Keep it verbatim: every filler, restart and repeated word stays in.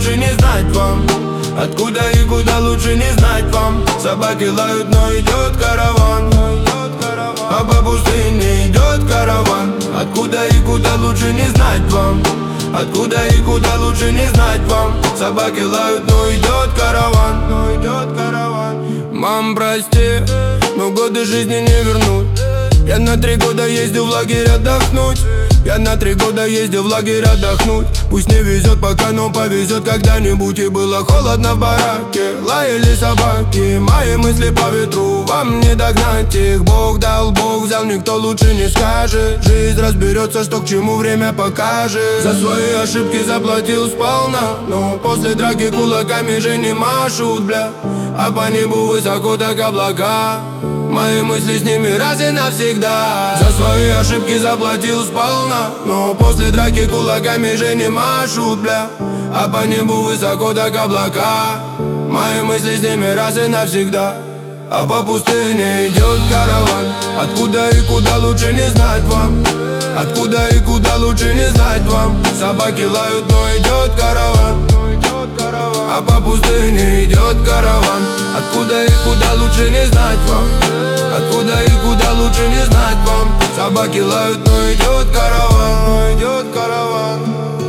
лучше не знать вам. Откуда и куда лучше не знать вам. Собаки лают, но идет караван. А по пустыне идет караван. Откуда и куда лучше не знать вам. Откуда и куда лучше не знать вам. Собаки лают, но идет караван. Но идет караван. Мам, прости, но годы жизни не вернуть. Я на три года ездил в лагерь отдохнуть. Я на три года ездил в лагерь отдохнуть. Пусть не везет пока, но повезет когда-нибудь. И было холодно в бараке, лаяли собаки. Мои мысли по ветру, вам не догнать их. Бог дал, Бог взял, никто лучше не скажет. Жизнь разберется, что к чему время покажет. За свои ошибки заплатил сполна, но после драки кулаками же не машут, бля. А по небу высоко так облака. Мои мысли с ними раз и навсегда. За свои ошибки заплатил сполна, но после драки кулаками же не машут, бля. А по небу высоко так облака. Мои мысли с ними раз и навсегда. А по пустыне идет караван. Откуда и куда лучше не знать вам. Откуда и куда лучше не знать вам. Собаки лают, но идет караван. А по пустыне идет караван. Откуда и куда лучше не знать вам. Откуда и куда лучше не знать вам. Собаки лают, но идет караван. Но идет караван.